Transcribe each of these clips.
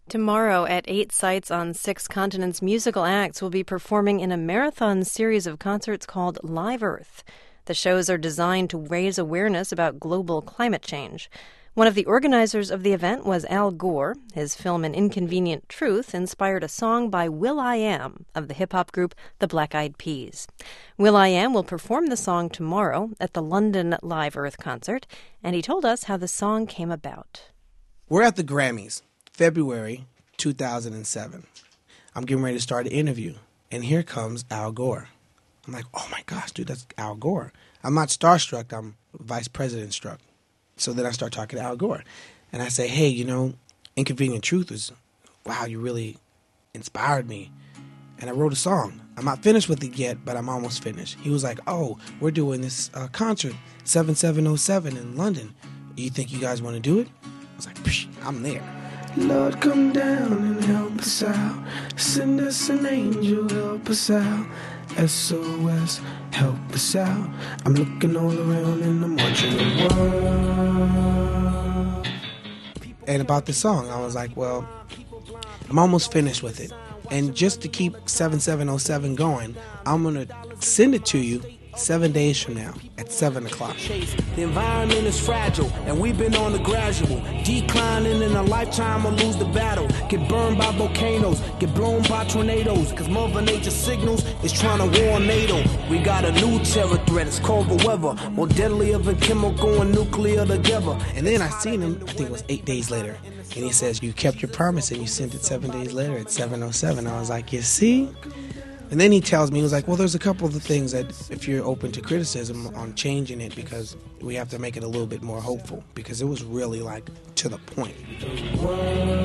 Tomorrow, at 8 sites on 6 continents, musical acts will be performing in a marathon series of concerts called Live Earth. The shows are designed to raise awareness about global climate change. One of the organizers of the event was Al Gore. His film An Inconvenient Truth inspired a song by will.i.am of the hip-hop group The Black Eyed Peas. will.i.am will perform the song tomorrow at the London Live Earth concert, and he told us how the song came about. We're at the Grammys, February 2007. I'm getting ready to start an interview, and here comes Al Gore. I'm like, oh my gosh, dude, that's Al Gore. I'm not starstruck, I'm vice president struck. So then I start talking to Al Gore, and I say, hey, Inconvenient Truth is, wow, you really inspired me. And I wrote a song. I'm not finished with it yet, but I'm almost finished. He was like, oh, we're doing this concert, 7707 in London. You think you guys want to do it? I was like, psh, I'm there. Lord, come down and help us out. Send us an angel, help us out. SOS, help us out. I'm looking all around and I'm watching the world. And about the song, I was like, well, I'm almost finished with it. And just to keep 7707 going, I'm going to send it to you 7 days from now at 7 o'clock. The environment is fragile, and we've been on the gradual declining in a lifetime or lose the battle. Get burned by volcanoes, get blown by tornadoes, cause Mother Nature signals is trying to warn NATO. We got a new terror threat, it's called the weather, more deadlier than chemical and nuclear together. And then I seen him, I think it was 8 days later, and he says, you kept your promise and you sent it 7 days later at 7:07. I was like, you see? And then he tells me, he was like, well, there's a couple of the things that if you're open to criticism on changing it, because we have to make it a little bit more hopeful, because it was really like to the point. The world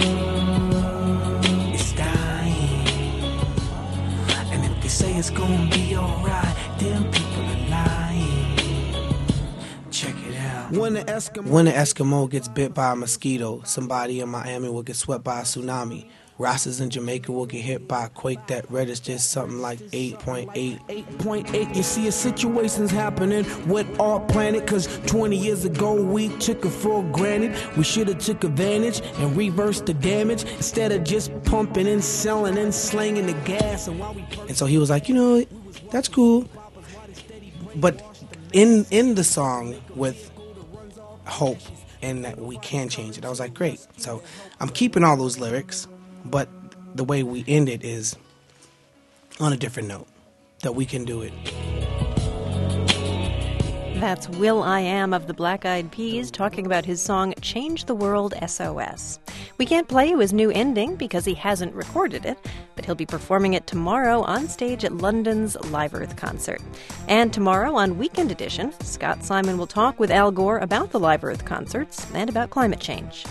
is dying, and if they say it's gonna be alright, then people are lying. Check it out. When an Eskimo gets bit by a mosquito, somebody in Miami will get swept by a tsunami. Rosses in Jamaica will get hit by a quake that registers something like 8.8. 8.8, you see, situations happening with our planet, cause 20 years ago we took it for granted. We should have took advantage and reversed the damage, instead of just pumping and selling and slanging the gas. And so he was like, that's cool. But in the song with hope and that we can change it, I was like, great. So I'm keeping all those lyrics, but the way we end it is on a different note, that we can do it. That's will.i.am of the Black Eyed Peas talking about his song Change the World SOS. We can't play you his new ending because he hasn't recorded it, but he'll be performing it tomorrow on stage at London's Live Earth concert. And tomorrow on Weekend Edition, Scott Simon will talk with Al Gore about the Live Earth concerts and about climate change.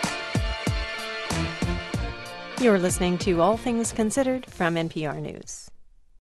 You're listening to All Things Considered from NPR News.